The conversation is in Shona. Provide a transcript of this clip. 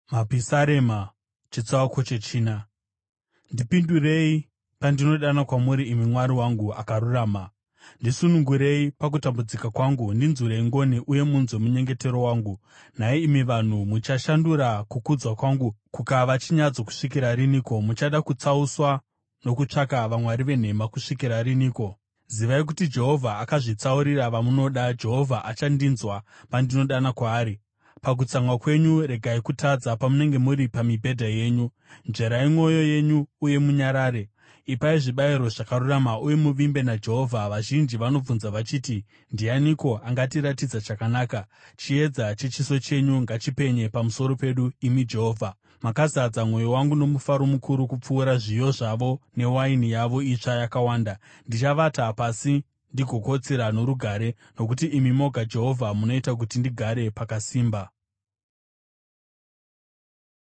Mapisarema chitsauko chechina. Ndipindurei pandinodana kwamuri, imi Mwari wangu akarurama. Ndisunungurei pakutambudzika kwangu, ndinzwirei ngoni uye munzwe munyengetero wangu. Nhai imi vanhu, muchashandura kukudzwa kwangu kukava chinyadziso kusvikira riniko? Muchada kutsauswa nokutsvaka vamwari venhema kusvikira riniko? Zivai kuti Jehovha akazvitsaurira vamunoda. Jehovha achandinzwa pandinodana kwaari. Pakutsamwa kwenyu regai kutadza pamunenge muri pamibhedha yenyu. Nzverai mwoyo yenyu uye munyarare. Ipai zvibayiro zvakarurama uye muvimbe naJehovha. Vazhinji vanobvunza vachiti, “Ndianiko angatiratidza chakanaka?” Chiedza chechiso chenyu ngachipenye pamusoro pedu, imi Jehovha. Makazadza mwoyo wangu nomufaro mukuru kupfuura zviyo zvavo newaini yavo itsva yakawanda. Ndichavata pasi ndigokotsira norugare, nokuti imi moga, Jehovha, munoita kuti ndigare pakasimba.